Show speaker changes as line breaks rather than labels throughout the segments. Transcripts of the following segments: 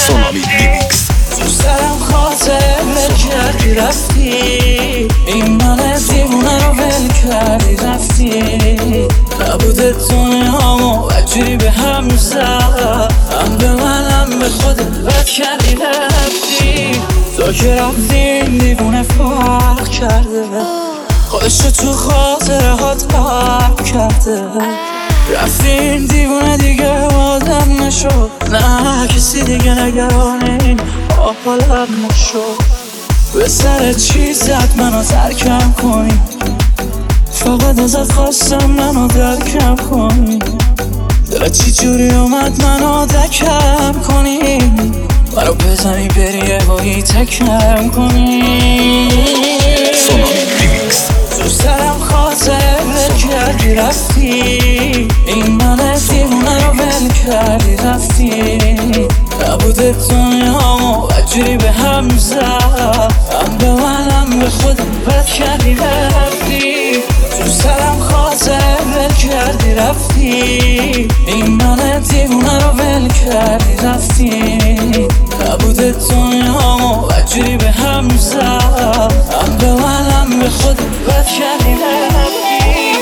سونامی ریمیکس.
تو سرم خاطره ول کردی رفتی، این من دیوونه رو ول کردی رفتی. نبوده دنیامو وجوری به هم زد، هم به منم به خودت بد کردی رفتی. تو که رفتی این دیوونه فرق کرده، خودشو تو خاطره هات غرق کرده. رفتی این دیوونه دیگه آدم نشد، نه کسی دیگه نگران این حالت نشد. به سر چی زد منو ترکم کنی، فقط ازت خواستم منو درکم کنی. دلت چی جوری اومد منو دکم کنی، منو بزنی بری بایی تکم کنی.
سونامی ریمیکس.
تو سرم خاطره ول کردی رفتی، این من دیوونه رو ول کردی رفتی. نبوده دنیامو وجوری به هم زد، هم به منم به خودت بد کردی رفتی. تو سرم خاطره ول کردی رفتی، این من دیوونه رو ول کردی رفتی. نبوده دنیامو وجوری به هم زد، هم به منم به خودت بد کردی رفتی.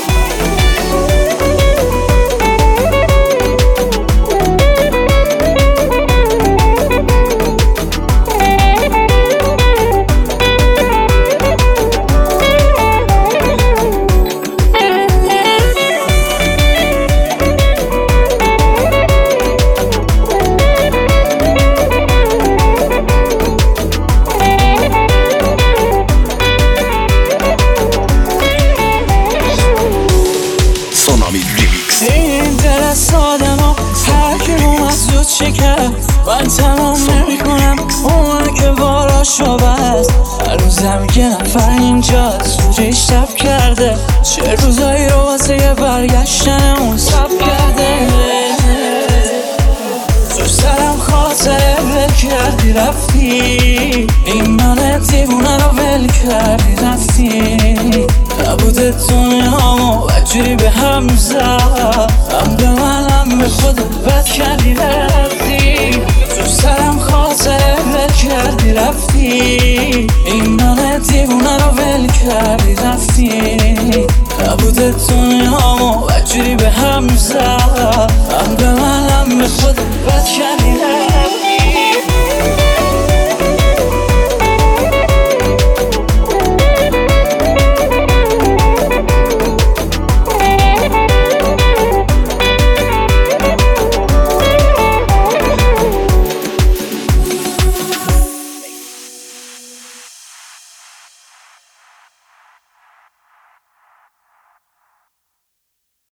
این دل سادمو هر کی اومد زود شکست، من تمام نمی کنم اون که باراشو بست. هر روزم یه نفر اینجا زودش شب کرده، چه روزایی رو واسه یه برگشتن اون سب کرده. تو سرم خاطره ول کردی رفتی، این من دیوونه رو ول کردی رفتی. نبوده دنیامو وجوری به هم زد، هم به منم به خودت بد کردی رفتی. تو سرم خاطره ول کردی رفتی، این من دیوونه رو ول کردی رفتی. نبوده دنیامو وجوری به هم زد، هم